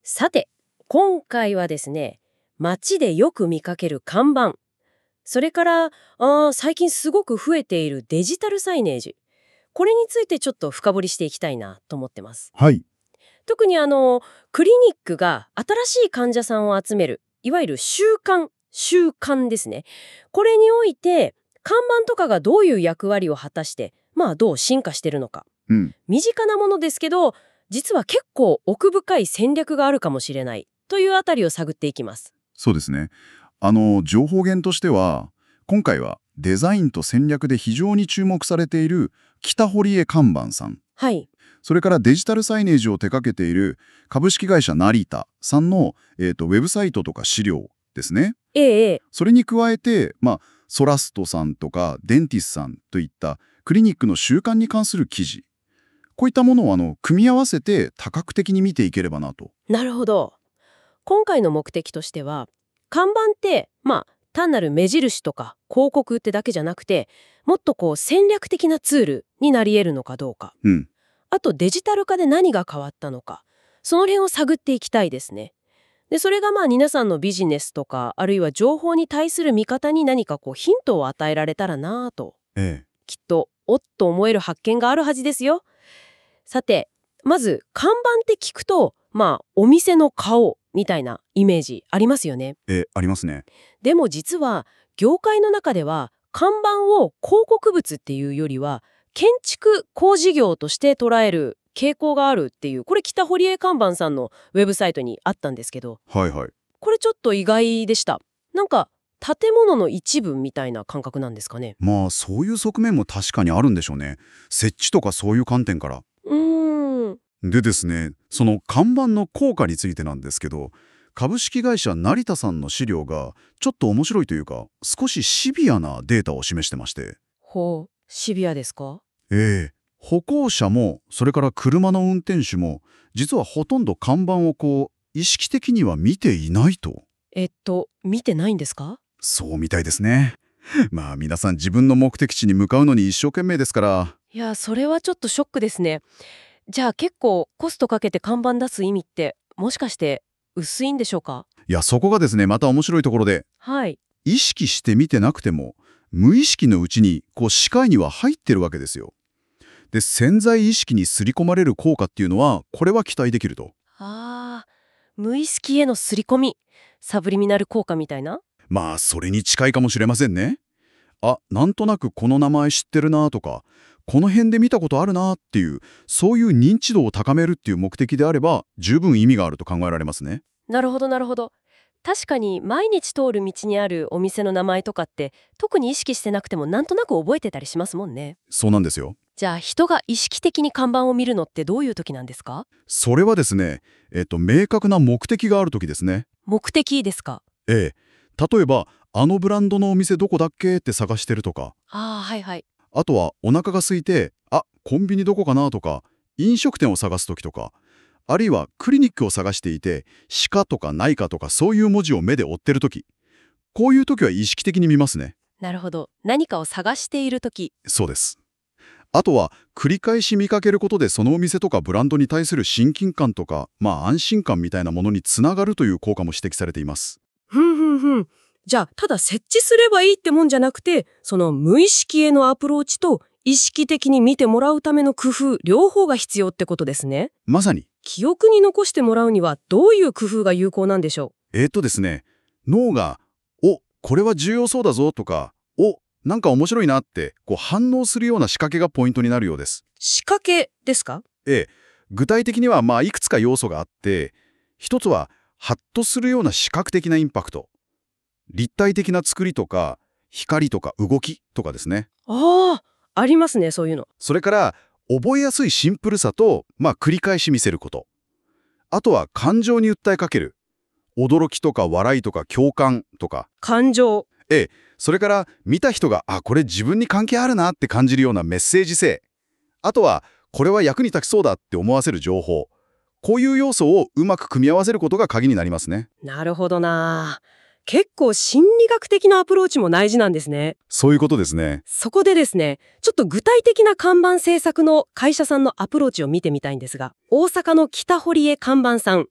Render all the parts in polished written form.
さて、今回はですね、街でよく見かける看板、それから最近すごく増えているデジタルサイネージ、これについてちょっと深掘りしていきたいなと思ってます。 はい。 特にクリニックが新しい患者さんを集める、いわゆる習慣ですね。これにおいて、看板とかがどういう役割を果たして、どう進化してるのか。 うん。 身近なものですけど、実は結構奥深い戦略があるかもしれないというあたりを探っていきます。 そうですね。情報源としては、今回はデザインと戦略で非常に注目されている北堀江看板さん。 はい。 それからデジタルサイネージを手掛けている株式会社成田さんの、ウェブサイトとか資料ですね。 ええ。 それに加えて、ソラストさんとかデンティスさんといったクリニックの習慣に関する記事。こういったものを組み合わせて多角的に見ていければなと。 なるほど。今回の目的としては、看板って、単なる目印とか広告ってだけじゃなくて、もっと戦略的なツールになり得るのかどうか。 うん。 あとデジタル化で何が変わったのか。その辺を探っていきたいですね。で、それが皆さんのビジネスとか、あるいは情報に対する見方に何かヒントを与えられたらなぁと。 ええ。 きっと、おっと思える発見があるはずですよ。さて、まず、看板って聞くと、お店の顔みたいなイメージありますよね。 ありますね。 でも実は、業界の中では、看板を広告物っていうよりは、建築工事業として捉える傾向があるっていう、これ北堀江看板さんのウェブサイトにあったんですけど、 はいはい。 これちょっと意外でした。なんか、建物の一部みたいな感覚なんですかね。 そういう側面も確かにあるんでしょうね。設置とかそういう観点から。 うーん。 でですね、その看板の効果についてなんですけど、株式会社成田さんの資料がちょっと面白いというか、少しシビアなデータを示してまして。 ほう、シビアですか？ 歩行者も、それから車の運転手も、実はほとんど看板を意識的には見ていないと。 見てないんですか？ そうみたいですね。皆さん自分の目的地に向かうのに一生懸命ですから。 いや、それはちょっとショックですね。じゃあ結構コストかけて看板出す意味ってもしかして薄いんでしょうか？ いや、そこがですね、また面白いところで、 はい。 意識して見てなくても、無意識のうちに視界には入ってるわけですよ。で、潜在意識に刷り込まれる効果っていうのは、これは期待できると。 無意識への刷り込み、サブリミナル効果みたいな。 それに近いかもしれませんね。なんとなくこの名前知ってるなとか、この辺で見たことあるなっていう、そういう認知度を高めるっていう目的であれば、十分意味があると考えられますね。 なるほどなるほど。確かに毎日通る道にあるお店の名前とかって特に意識してなくてもなんとなく覚えてたりしますもんね。 そうなんですよ。 じゃあ人が意識的に看板を見るのってどういう時なんですか？ それはですね、明確な目的があるときですね。 目的ですか？ 例えば、あのブランドのお店どこだっけって探してるとか、 はいはい。 あとはお腹が空いて、コンビニどこかなとか、飲食店を探すときとか、あるいはクリニックを探していて、歯科とか内科とかそういう文字を目で追ってるとき、こういうときは意識的に見ますね。 なるほど。何かを探している時。 そうです。あとは、繰り返し見かけることでそのお店とかブランドに対する親近感とか、安心感みたいなものにつながるという効果も指摘されています。 ふんふんふん。じゃあ、ただ設置すればいいってもんじゃなくて、その無意識へのアプローチと意識的に見てもらうための工夫、両方が必要ってことですね。 まさに。 記憶に残してもらうにはどういう工夫が有効なんでしょですね、脳が、これは重要そうだぞとか、なんか面白いなって反応するような仕掛けがポイントになるようです。 う？仕掛けですか？ 具体的にはいくつか要素があって、一つは、ハッとするような視覚的なインパクト。立体的な作りとか、光とか動きとかですね。 ありますね、そういうの。 それから、覚えやすいシンプルさと、繰り返し見せること。あとは、感情に訴えかける。驚きとか笑いとか共感とか。 感情。 それから、見た人が、これ自分に関係あるなって感じるようなメッセージ性。あとは、これは役に立ちそうだって思わせる情報。こういう要素をうまく組み合わせることが鍵になりますね。 なるほどな。結構心理学的なアプローチも大事なんですね。 そういうことですね。 そこでですね、ちょっと具体的な看板制作の会社さんのアプローチを見てみたいんですが、大阪の北堀江看板さん。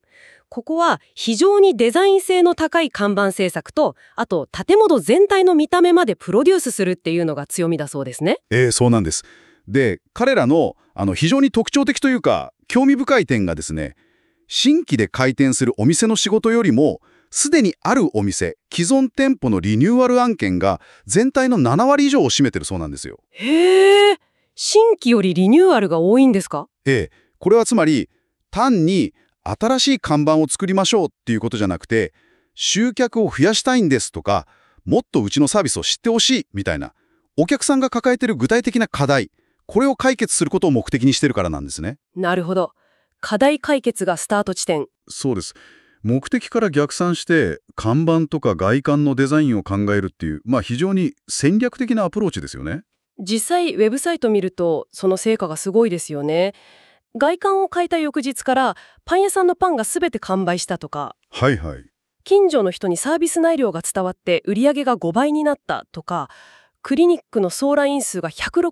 ここは非常にデザイン性の高い看板制作と、あと建物全体の見た目までプロデュースするっていうのが強みだそうですね。 そうなんです。で、彼らの非常に特徴的というか興味深い点がですね、新規で開店するお店の仕事よりも、すでにあるお店、既存店舗のリニューアル案件が全体の7割以上を占めてるそうなんですよ。 へー、新規よりリニューアルが多いんですか？ これはつまり単に新しい看板を作りましょうっていうことじゃなくて、集客を増やしたいんですとか、もっとうちのサービスを知ってほしいみたいな、お客さんが抱えている具体的な課題、これを解決することを目的にしてるからなんですね。 なるほど。課題解決がスタート地点。 そうです。目的から逆算して看板とか外観のデザインを考えるっていう、非常に戦略的なアプローチですよね。 実際ウェブサイト見るとその成果がすごいですよね。外観を変えた翌日からパン屋さんのパンが全て完売したとか、 はいはい。 近所の人にサービス内容が伝わって売り上げが5倍になったとか、クリニックの総来院数が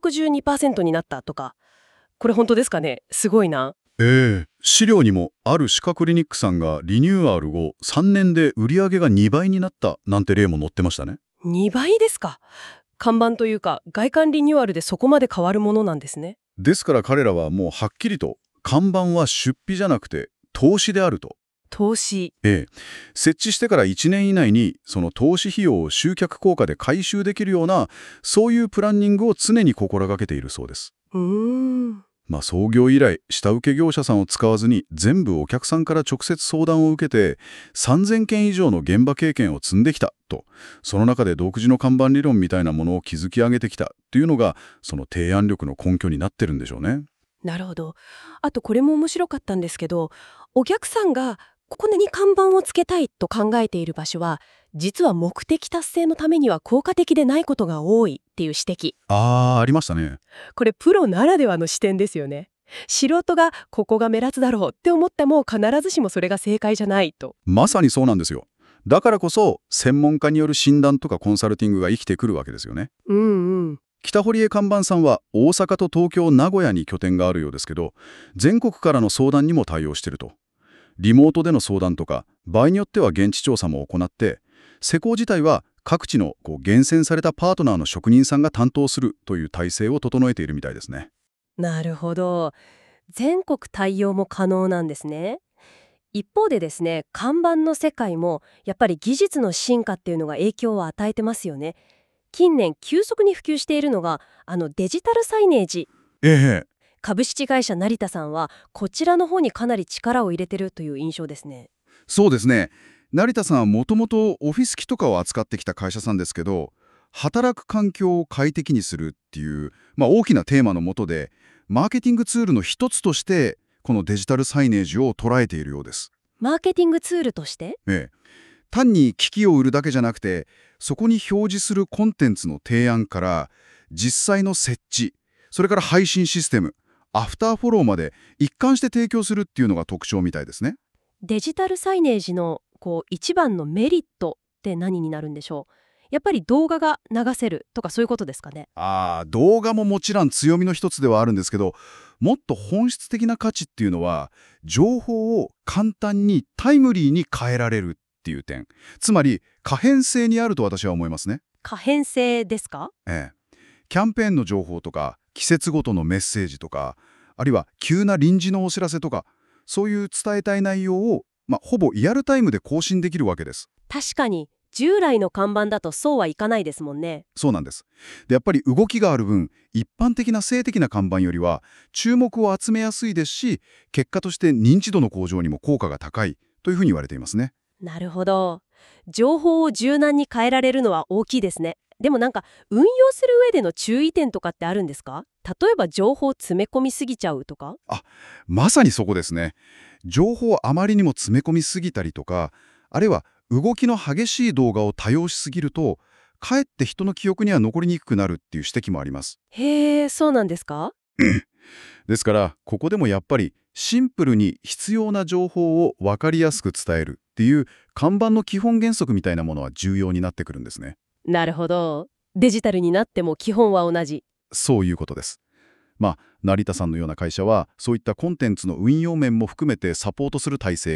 162% になったとか、これ本当ですかね？すごいな。 資料にもある歯科クリニックさんがリニューアル後3年で売り上げが2倍になったなんて例も載ってましたね。 2倍ですか？看板というか外観リニューアルでそこまで変わるものなんですね。 ですから彼らはもうはっきりと看板は出費じゃなくて投資であると。 投資。 設置してから1年以内にその投資費用を集客効果で回収できるような、そういうプランニングを常に心がけているそうです。創業以来下請け業者さんを使わずに全部お客さんから直接相談を受けて3000件以上の現場経験を積んできたと、その中で独自の看板理論みたいなものを築き上げてきたというのがその提案力の根拠になってるんでしょうね。 なるほど。あとこれも面白かったんですけど、お客さんがここに看板をつけたいと考えている場所は実は目的達成のためには効果的でないことが多いっていう指摘。 ありましたね。 これプロならではの視点ですよね。素人がここが目立つだろうって思っても必ずしもそれが正解じゃないと。 まさにそうなんですよ。だからこそ専門家による診断とかコンサルティングが生きてくるわけですよね。北堀江看板さんは大阪と東京、名古屋に拠点があるようですけど、全国からの相談にも対応してると。リモートでの相談とか場合によっては現地調査も行って、施工自体は各地の厳選されたパートナーの職人さんが担当するという体制を整えているみたいですね。 なるほど。全国対応も可能なんですね。一方でですね、看板の世界もやっぱり技術の進化っていうのが影響を与えてますよね。近年急速に普及しているのがデジタルサイネージ。株式会社成田さんはこちらの方にかなり力を入れてるという印象ですね。 そうですね。成田さんはもともとオフィス機とかを扱ってきた会社さんですけど、働く環境を快適にするっていう、大きなテーマの下でマーケティングツールの一つとしてこのデジタルサイネージを捉えているようです。 マーケティングツールとして？ 単に機器を売るだけじゃなくて、そこに表示するコンテンツの提案から実際の設置、それから配信システム、アフターフォローまで一貫して提供するっていうのが特徴みたいですね。 デジタルサイネージの一番のメリットって何になるんでしょう？やっぱり動画が流せるとかそういうことですかね？ 動画ももちろん強みの一つではあるんですけど、もっと本質的な価値っていうのは情報を簡単にタイムリーに変えられるっていう点、つまり可変性にあると私は思いますね。 可変性ですか？ キャンペーンの情報とか季節ごとのメッセージとか、あるいは急な臨時のお知らせとか、そういう伝えたい内容を、ほぼリアルタイムで更新できるわけです。 確かに従来の看板だとそうはいかないですもんね。 そうなんです。で、やっぱり動きがある分、一般的な静的な看板よりは注目を集めやすいですし、結果として認知度の向上にも効果が高いというふうに言われていますね。 なるほど。情報を柔軟に変えられるのは大きいですね。でも運用する上での注意点とかってあるんですか？例えば情報を詰め込みすぎちゃうとか？ まさにそこですね。情報をあまりにも詰め込みすぎたりとか、あるいは動きの激しい動画を多用しすぎると、かえって人の記憶には残りにくくなるっていう指摘もあります。 へえ、そうなんですか？ ですから、ここでもやっぱりシンプルに必要な情報を分かりやすく伝えるっていう看板の基本原則みたいなものは重要になってくるんですね。 なるほど。デジタルになっても基本は同じ。 そういうことです。成田さんのような会社はそういったコンテンツの運用面も含めてサポートする体制がある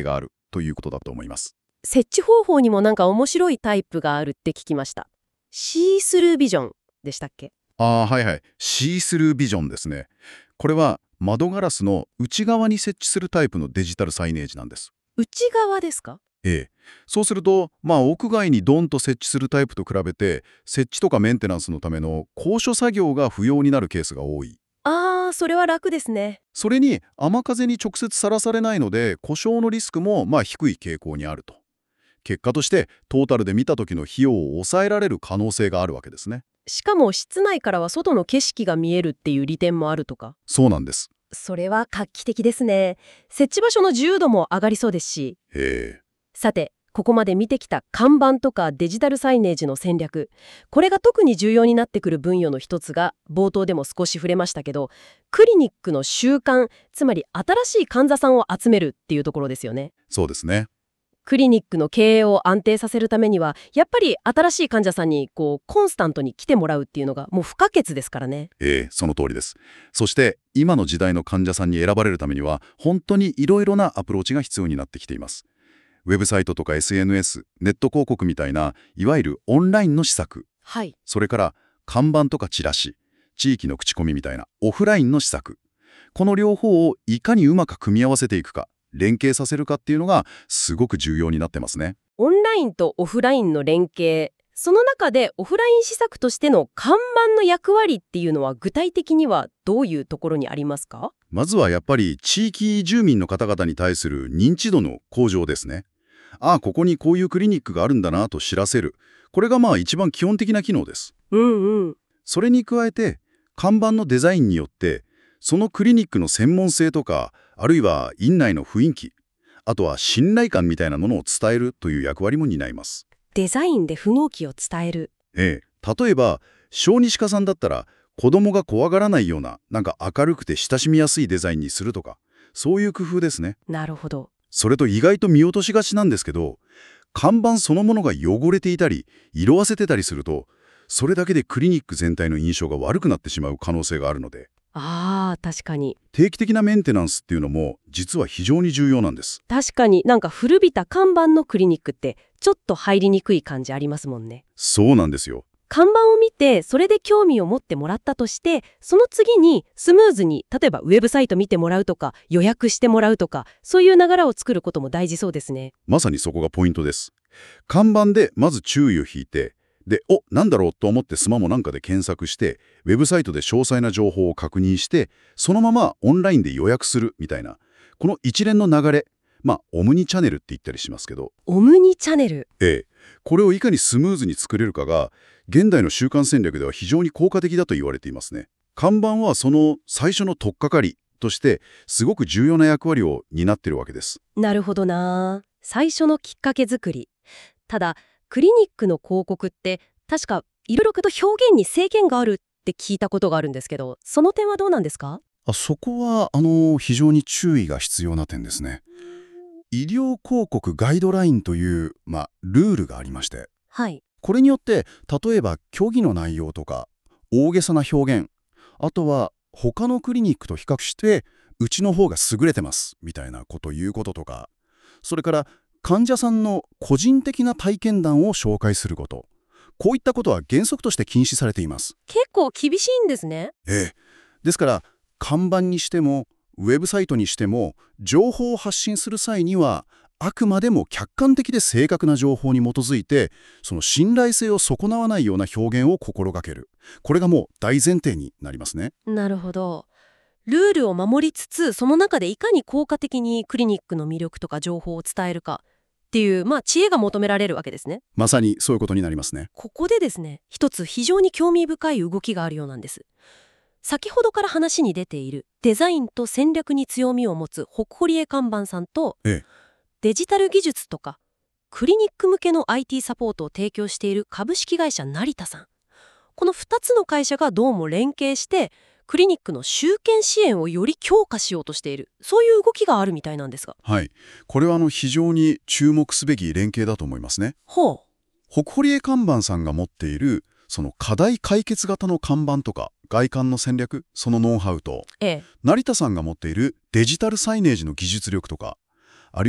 ということだと思います。 設置方法にもなんか面白いタイプがあるって聞きました。シースルービジョンでしたっけ？ はいはい。シースルービジョンですね。これは窓ガラスの内側に設置するタイプのデジタルサイネージなんです。 内側ですか？ ええ。そうすると、屋外にドンと設置するタイプと比べて、設置とかメンテナンスのための高所作業が不要になるケースが多い。 それは楽ですね。 それに、雨風に直接さらされないので、故障のリスクも低い傾向にあると。結果として、トータルで見た時の費用を抑えられる可能性があるわけですね。 しかも室内からは外の景色が見えるっていう利点もあるとか。 そうなんです。 それは画期的ですね。設置場所の自由度も上がりそうですし。 へえ。 さて、ここまで見てきた看板とかデジタルサイネージの戦略。これが特に重要になってくる分野の一つが、冒頭でも少し触れましたけど、クリニックの習慣、つまり新しい患者さんを集めるっていうところですよね。 そうですね。 クリニックの経営を安定させるためには、やっぱり新しい患者さんにコンスタントに来てもらうっていうのがもう不可欠ですからね。 その通りです。そして、今の時代の患者さんに選ばれるためには、本当にいろいろなアプローチが必要になってきています。ウェブサイトとか SNS、ネット広告みたいな、いわゆるオンラインの施策。 はい。 それから、看板とかチラシ、地域の口コミみたいなオフラインの施策。この両方をいかにうまく組み合わせていくか、連携させるかっていうのがすごく重要になってますね。 オンラインとオフラインの連携。その中でオフライン施策としての看板の役割っていうのは具体的にはどういうところにありますか？ まずはやっぱり地域住民の方々に対する認知度の向上ですね。ここにこういうクリニックがあるんだなと知らせる。これが一番基本的な機能です。 うんうん。 それに加えて、看板のデザインによって、そのクリニックの専門性とか、あるいは院内の雰囲気、あとは信頼感みたいなものを伝えるという役割も担います。 デザインで雰囲気を伝える。 例えば、小児歯科さんだったら、子供が怖がらないような、なんか明るくて親しみやすいデザインにするとか、そういう工夫ですね。 なるほど。 それと意外と見落としがちなんですけど、看板そのものが汚れていたり、色あせてたりすると、それだけでクリニック全体の印象が悪くなってしまう可能性があるので、 確かに。 定期的なメンテナンスっていうのも実は非常に重要なんです。 確かになんか古びた看板のクリニックってちょっと入りにくい感じありますもんね。 そうなんですよ。 看板を見てそれで興味を持ってもらったとして、その次にスムーズに例えばウェブサイト見てもらうとか予約してもらうとか、そういう流れを作ることも大事そうですね。 まさにそこがポイントです。看板でまず注意を引いて、で、なんだろうと思ってスマホなんかで検索して、ウェブサイトで詳細な情報を確認して、そのままオンラインで予約するみたいな、この一連の流れ、オムニチャネルって言ったりしますけど、 オムニチャネル。 これをいかにスムーズに作れるかが、現代の習慣戦略では非常に効果的だと言われていますね。看板はその最初の取っかかりとして、すごく重要な役割を担っているわけです。 なるほどな。最初のきっかけ作り。ただ、クリニックの広告って確かいろいろと表現に制限があるって聞いたことがあるんですけど、その点はどうなんですか？ そこは非常に注意が必要な点ですね。医療広告ガイドラインという、ルールがありまして、 はい。 これによって例えば虚偽の内容とか大げさな表現、あとは他のクリニックと比較してうちの方が優れてますみたいなことを言うこととか、それから患者さんの個人的な体験談を紹介すること、こういったことは原則として禁止されています。 結構厳しいんですね。 ですから看板にしてもウェブサイトにしても情報を発信する際にはあくまでも客観的で正確な情報に基づいて、その信頼性を損なわないような表現を心がける。これがもう大前提になりますね。 なるほど。ルールを守りつつ、その中でいかに効果的にクリニックの魅力とか情報を伝えるかっていう、知恵が求められるわけですね。 まさにそういうことになりますね。 ここでですね、一つ非常に興味深い動きがあるようなんです。先ほどから話に出ているデザインと戦略に強みを持つホクホリエ看板さんと、デジタル技術とかクリニック向けの IT サポートを提供している株式会社成田さん。この2つの会社がどうも連携してクリニックの集権支援をより強化しようとしている、そういう動きがあるみたいなんですが。 はい。これは非常に注目すべき連携だと思いますね。 ほう。 ホクホリエ看板さんが持っているその課題解決型の看板とか外観の戦略、そのノウハウと、成田さんが持っているデジタルサイネージの技術力とか、あるいは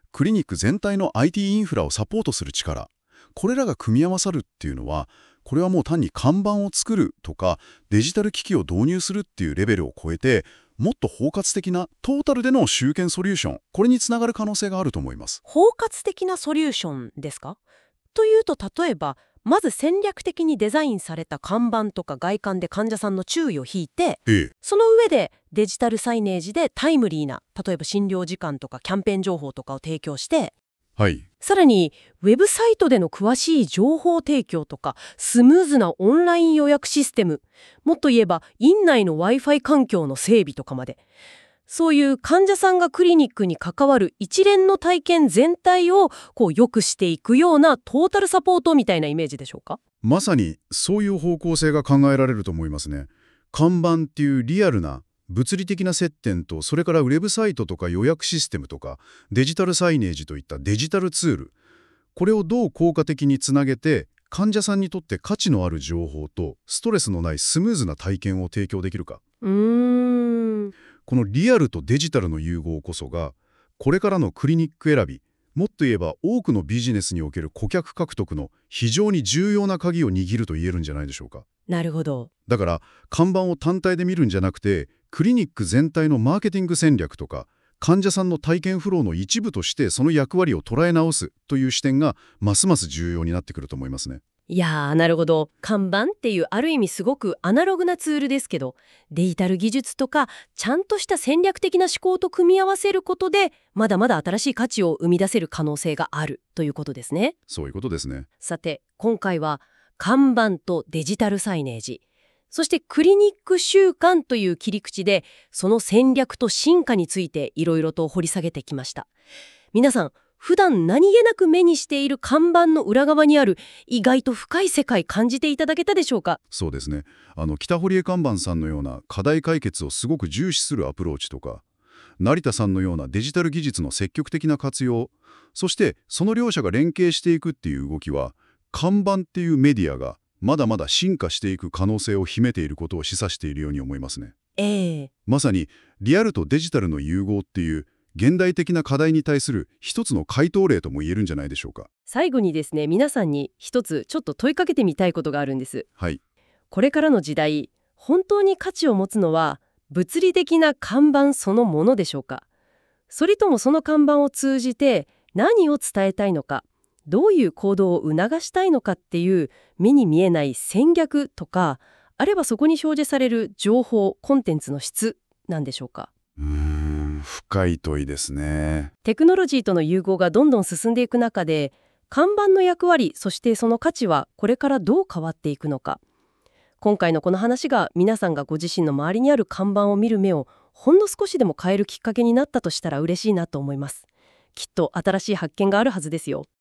クリニック全体の IT インフラをサポートする力、これらが組み合わさるっていうのは、これはもう単に看板を作るとかデジタル機器を導入するっていうレベルを超えて、もっと包括的なトータルでの集権ソリューション、これにつながる可能性があると思います。 包括的なソリューションですか？というと、例えばまず戦略的にデザインされた看板とか外観で患者さんの注意を引いて、 ええ。 その上でデジタルサイネージでタイムリーな、例えば診療時間とかキャンペーン情報とかを提供して、 はい。 さらにウェブサイトでの詳しい情報提供とかスムーズなオンライン予約システム、もっと言えば院内の Wi-Fi 環境の整備とかまで、そういう患者さんがクリニックに関わる一連の体験全体を良くしていくようなトータルサポートみたいなイメージでしょうか？ まさにそういう方向性が考えられると思いますね。看板っていうリアルな物理的な接点と、それからウェブサイトとか予約システムとかデジタルサイネージといったデジタルツール、これをどう効果的につなげて患者さんにとって価値のある情報とストレスのないスムーズな体験を提供できるか。このリアルとデジタルの融合こそが、これからのクリニック選び、もっと言えば多くのビジネスにおける顧客獲得の非常に重要な鍵を握ると言えるんじゃないでしょうか。 なるほど。 だから看板を単体で見るんじゃなくて、クリニック全体のマーケティング戦略とか患者さんの体験フローの一部としてその役割を捉え直すという視点がますます重要になってくると思いますね。 いやー、なるほど。看板っていうある意味すごくアナログなツールですけど、デジタル技術とかちゃんとした戦略的な思考と組み合わせることで、まだまだ新しい価値を生み出せる可能性があるということですね。 そういうことですね。 さて、今回は看板とデジタルサイネージ、そしてクリニック習慣という切り口で、その戦略と進化についていろいろと掘り下げてきました。皆さん、普段何気なく目にしている看板の裏側にある意外と深い世界感じていただけたでしょうか？ そうですね。北堀江看板さんのような課題解決をすごく重視するアプローチとか、成田さんのようなデジタル技術の積極的な活用、そしてその両者が連携していくっていう動きは、看板っていうメディアがまだまだ進化していく可能性を秘めていることを示唆しているように思いますね。まさにリアルとデジタルの融合っていう現代的な課題に対する一つの回答例とも言えるんじゃないでしょうか。 最後にですね、皆さんに一つちょっと問いかけてみたいことがあるんです。 はい。 これからの時代、本当に価値を持つのは物理的な看板そのものでしょうか？それともその看板を通じて何を伝えたいのか、どういう行動を促したいのかっていう目に見えない戦略とか、あればそこに表示される情報、コンテンツの質なんでしょうか？ 深い問いですね。 テクノロジーとの融合がどんどん進んでいく中で、看板の役割、そしてその価値はこれからどう変わっていくのか。今回のこの話が皆さんがご自身の周りにある看板を見る目をほんの少しでも変えるきっかけになったとしたら嬉しいなと思います。きっと新しい発見があるはずですよ。